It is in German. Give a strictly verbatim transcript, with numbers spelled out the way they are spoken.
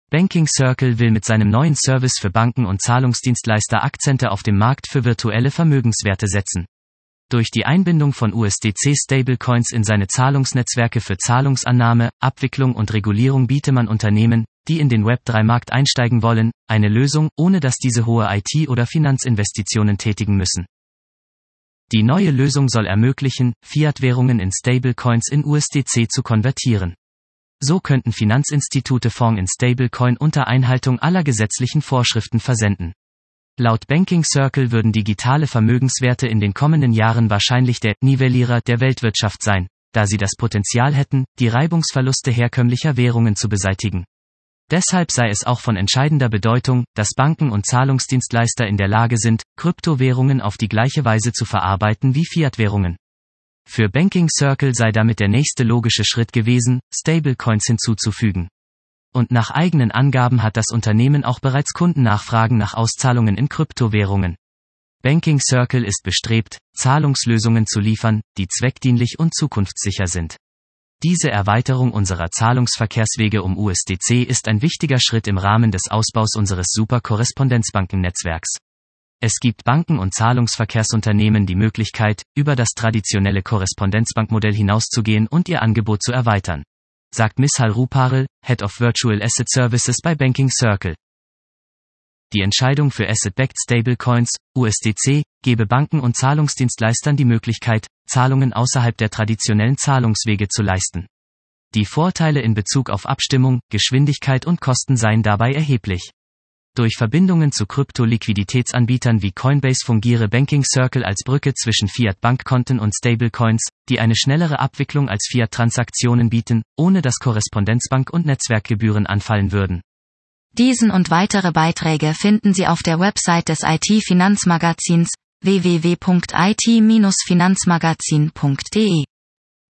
Banking Circle will mit seinem neuen Service für Banken und Zahlungsdienstleister Akzente auf dem Markt für virtuelle Vermögenswerte setzen. Durch die Einbindung von U S D C-Stablecoins in seine Zahlungsnetzwerke für Zahlungsannahme, Abwicklung und Regulierung biete man Unternehmen, die in den Web drei Markt einsteigen wollen, eine Lösung, ohne dass diese hohe I T- oder Finanzinvestitionen tätigen müssen. Die neue Lösung soll ermöglichen, Fiat-Währungen in Stablecoins in U S D C zu konvertieren. So könnten Finanzinstitute Fonds in Stablecoin unter Einhaltung aller gesetzlichen Vorschriften versenden. Laut Banking Circle würden digitale Vermögenswerte in den kommenden Jahren wahrscheinlich der Nivellierer der Weltwirtschaft sein, da sie das Potenzial hätten, die Reibungsverluste herkömmlicher Währungen zu beseitigen. Deshalb sei es auch von entscheidender Bedeutung, dass Banken und Zahlungsdienstleister in der Lage sind, Kryptowährungen auf die gleiche Weise zu verarbeiten wie Fiat-Währungen. Für Banking Circle sei damit der nächste logische Schritt gewesen, Stablecoins hinzuzufügen. Und nach eigenen Angaben hat das Unternehmen auch bereits Kundennachfragen nach Auszahlungen in Kryptowährungen. Banking Circle ist bestrebt, Zahlungslösungen zu liefern, die zweckdienlich und zukunftssicher sind. Diese Erweiterung unserer Zahlungsverkehrswege um U S D C ist ein wichtiger Schritt im Rahmen des Ausbaus unseres Super-Korrespondenzbankennetzwerks. Es gibt Banken und Zahlungsverkehrsunternehmen die Möglichkeit, über das traditionelle Korrespondenzbankmodell hinauszugehen und ihr Angebot zu erweitern, sagt Mishal Ruparel, Head of Virtual Asset Services bei Banking Circle. Die Entscheidung für Asset-Backed Stablecoins, U S D C, gebe Banken und Zahlungsdienstleistern die Möglichkeit, Zahlungen außerhalb der traditionellen Zahlungswege zu leisten. Die Vorteile in Bezug auf Abstimmung, Geschwindigkeit und Kosten seien dabei erheblich. Durch Verbindungen zu Krypto-Liquiditätsanbietern wie Coinbase fungiere Banking Circle als Brücke zwischen Fiat-Bankkonten und Stablecoins, die eine schnellere Abwicklung als Fiat-Transaktionen bieten, ohne dass Korrespondenzbank- und Netzwerkgebühren anfallen würden. Diesen und weitere Beiträge finden Sie auf der Website des I T-Finanzmagazins w w w punkt i t Bindestrich finanzmagazin punkt d e.